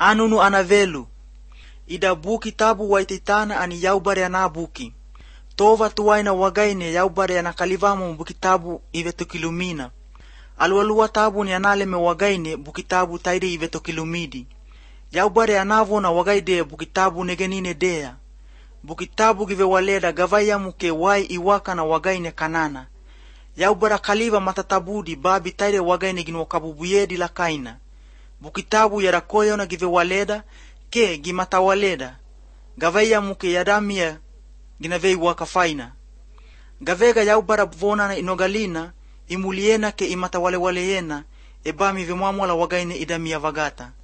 Anunu anavelu. Ida buki tabu waititana ani yaubare anabuki. Tova tuwaina wagaine yaubare anakalivamo buki tabu ivetokilumina. Alualua tabu ni analeme wagaine buki tabu taide ivetokilumidi. Yaubare anavona wagaide buki tabu negenine dea. Buki tabu give waleda gavaya muke wai iwaka na wagaine kanana. Yaubara kaliva matatabudi babi taide wagaine ginu wakabubuyedi la kaina. Bukitabu yarakoyo na give waleda ke gimata waleda. Gavaya muke yadamia ginavei wakafaina. Gavega yaubara bvona na inogalina imuliena ke imata wale yena ebami vimwamwala wagaine idamia vagata.